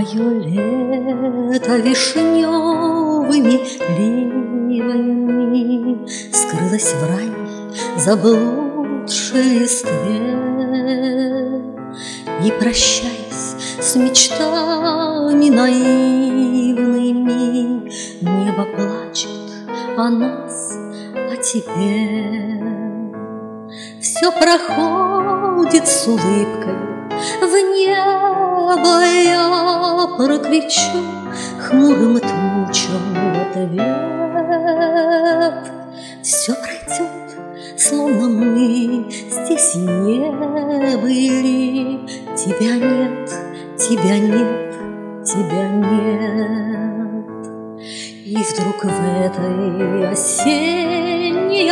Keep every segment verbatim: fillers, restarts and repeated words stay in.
Мое лето вишневыми ливами скрылось в ранней заблудшей листве. Не прощаясь с мечтами наивными, небо плачет о нас, о тебе. Все проходит с улыбкой в небо, я прокричу хмурым тучам в ответ. Все пройдет, словно мы здесь и не были. Тебя нет, тебя нет, тебя нет. И вдруг в этой осенней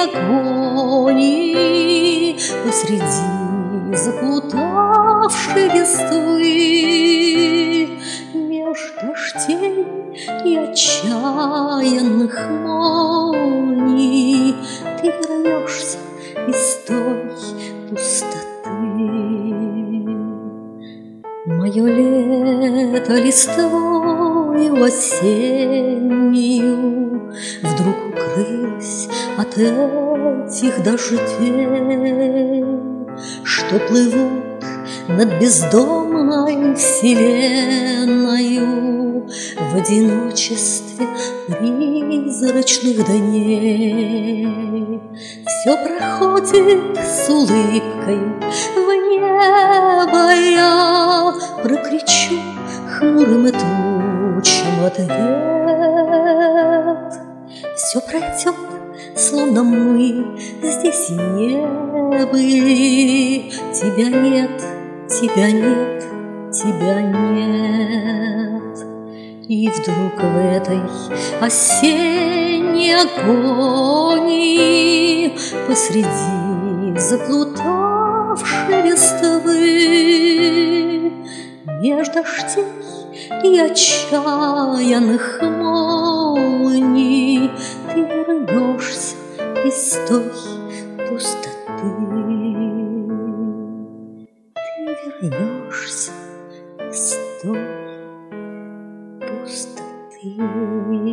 агонии посреди заплутавшей листвы, меж дождей и отчаянных молний, ты вернешься из той пустоты. Мое лето листвою осеннюю вдруг укрылось от этих дождей, что плывут над бездомной вселенною в одиночестве призрачных дней. Все проходит с улыбкой в небо, я прокричу хмурым тучам в ответ. Все пройдет, словно мы здесь и не были. Тебя нет, тебя нет, тебя нет. И вдруг в этой осенней агонии посреди заплутавшей листвы, меж дождей и отчаянных молний, ты вернешься из той пустоты. Ты вернешься из той пустоты.